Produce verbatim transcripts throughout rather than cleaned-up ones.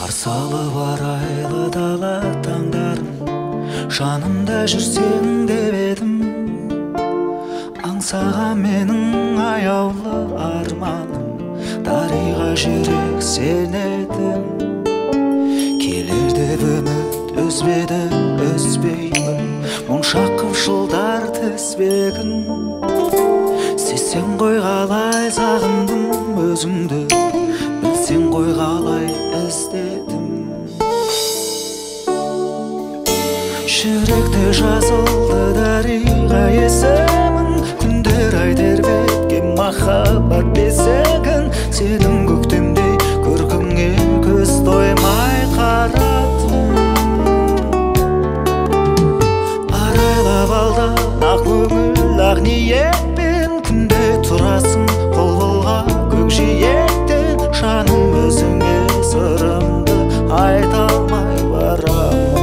қарсы алып арайлы дала таңдарым, жанымда жүрсең деп едім. Аңсаған менің аяулы арманым, дариға жүрек сен едің. Келер деп үміт үзбедім, үзбеймін, мұң шаққып жылдар тізбегін. Сесен ғой қалай сағындым өзіңді, білсең ғой қалай іздедім. Жүректе жазылды дариға есімің, күндер ай тербеткен махаббат бесігін. Сенің көктемдей көркіңе көз тоймай қарадым. Арайлап алдан ақ көңіл ақ ниетпен, күнде тұрасың бұлбұлға көкжиектен. Жаным өзіңе сырымды айта алмай барамын.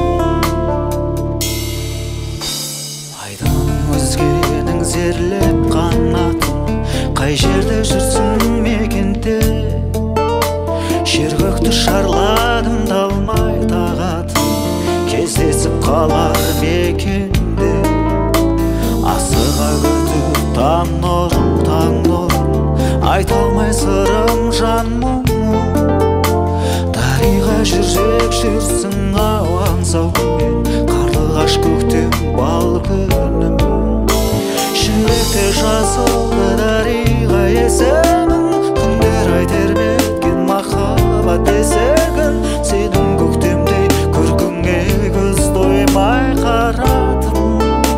Айданым өзгенің зерлеп қанатын, қай жерде жүрсің мекенде. Жер көкті шарладым талмай тағатын, кездесіп қалар мекенде. Асыға күтіп таң нұрым, таң нұрым, айта алмай сырым жан мұңым. Дариға жүрсек жүрсің ау аңсау күнмен, қарлығаш көктем бал күнім. Жүректе жазылды дариға есімің, күндер ай тербеткен махаббат бесігін. Сенің көктемдей көркіңе көз тоймай қарадым.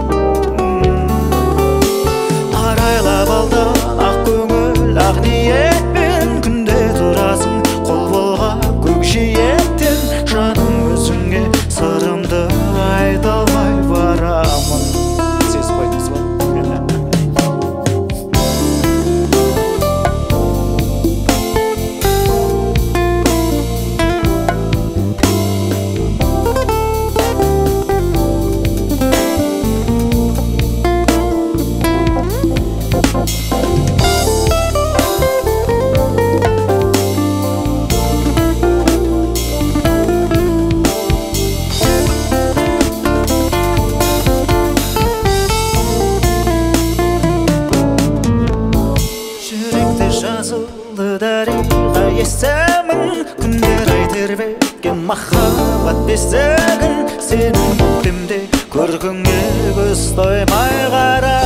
Арайлап алдан ақ көңіл ақ ниетпен, күнде тұрасың құлбұлға көкжиектен. Жаным өзіңе сырымды айта алмай барамын. Сіз қойдыңыз ба? Жазылды дариға есімің, күндер ай тербеткен махаббат бесігін. Сенің көктемде көркіңе көз тоймай қарадым.